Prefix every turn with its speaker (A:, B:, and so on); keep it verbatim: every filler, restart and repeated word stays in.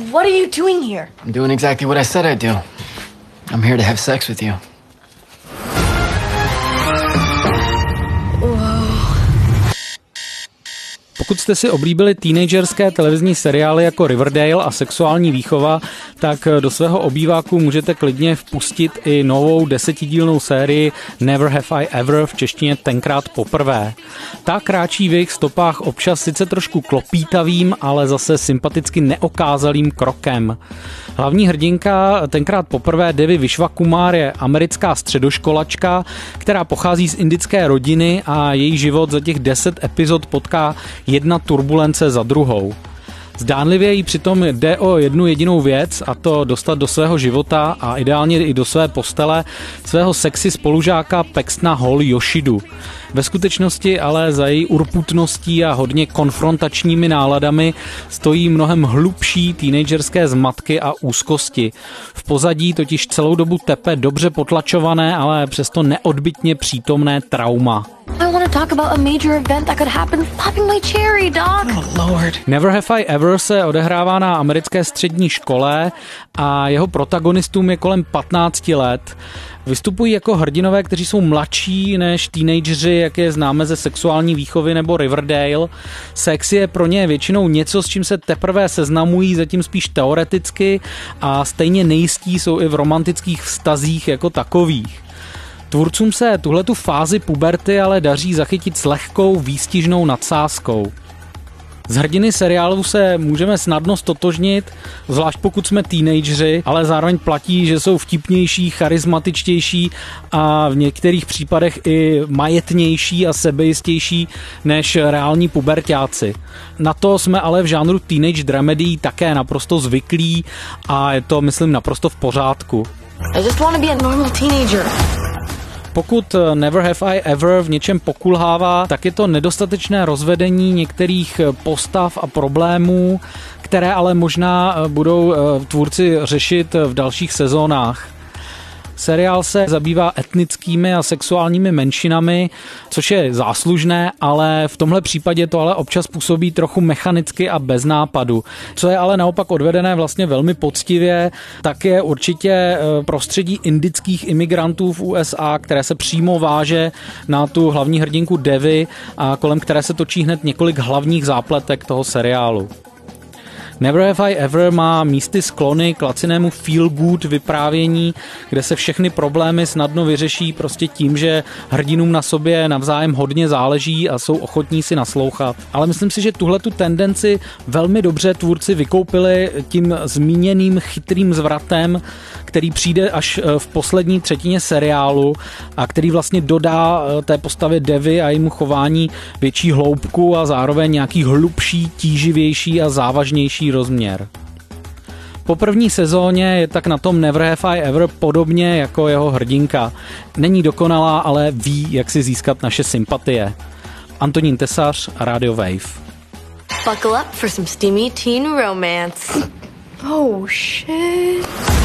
A: What are you doing here?
B: I'm doing exactly what I said I'd do. I'm here to have sex with you.
C: Pokud jste si oblíbili teenagerské televizní seriály jako Riverdale a Sexuální výchova, tak do svého obýváku můžete klidně vpustit i novou desetidílnou sérii Never Have I Ever, v češtině Tenkrát poprvé. Ta kráčí v jejich stopách občas sice trošku klopítavým, ale zase sympaticky neokázalým krokem. Hlavní hrdinka Tenkrát poprvé Devi Vishwakumar je americká středoškolačka, která pochází z indické rodiny a její život za těch deset epizod potká jedna turbulence za druhou. Zdánlivě jí přitom jde o jednu jedinou věc, a to dostat do svého života a ideálně i do své postele svého sexy spolužáka Paxtona Hall Yoshidu. Ve skutečnosti ale za její urputností a hodně konfrontačními náladami stojí mnohem hlubší teenagerské zmatky a úzkosti. V pozadí totiž celou dobu tepe dobře potlačované, ale přesto neodbytně přítomné trauma.
A: I want to talk about a major event that could happen. Popping my cherry, dog.
B: Oh, Lord.
C: Never Have I Ever se odehrává na americké střední škole a jeho protagonistům je kolem patnáct let. Vystupují jako hrdinové, kteří jsou mladší než teenageři, jak je známe ze Sexuální výchovy nebo Riverdale. Sex je pro ně většinou něco, s čím se teprve seznamují, zatím spíš teoreticky, a stejně nejistí jsou i v romantických vztazích jako takových. Tvůrcům se tuhletu fázi puberty ale daří zachytit s lehkou výstižnou nadsázkou. Z hrdiny seriálu se můžeme snadno stotožnit, zvlášť pokud jsme teenageři, ale zároveň platí, že jsou vtipnější, charismatičtější a v některých případech i majetnější a sebejistější než reální puberťáci. Na to jsme ale v žánru teenage dramedy také naprosto zvyklí a je to, myslím, naprosto v pořádku.
A: I just want to be a normal teenager.
C: Pokud Never Have I Ever v něčem pokulhává, tak je to nedostatečné rozvedení některých postav a problémů, které ale možná budou tvůrci řešit v dalších sezónách. Seriál se zabývá etnickými a sexuálními menšinami, což je záslužné, ale v tomhle případě to ale občas působí trochu mechanicky a bez nápadu. Co je ale naopak odvedené vlastně velmi poctivě, tak je určitě prostředí indických imigrantů v U S A, které se přímo váže na tu hlavní hrdinku Devi a kolem které se točí hned několik hlavních zápletek toho seriálu. Never Have I Ever má místy sklony k lacinému feel good vyprávění, kde se všechny problémy snadno vyřeší prostě tím, že hrdinům na sobě navzájem hodně záleží a jsou ochotní si naslouchat. Ale myslím si, že tuhletu tendenci velmi dobře tvůrci vykoupili tím zmíněným chytrým zvratem, který přijde až v poslední třetině seriálu a který vlastně dodá té postavě Devi a jejímu chování větší hloubku a zároveň nějaký hlubší, tíživější a závažnější rozměr. Po první sezóně je tak na tom Never Have I Ever podobně jako jeho hrdinka. Není dokonalá, ale ví, jak si získat naše sympatie. Antonín Tesař, Radio Wave.
A: Buckle up for some steamy teen romance. Oh shit.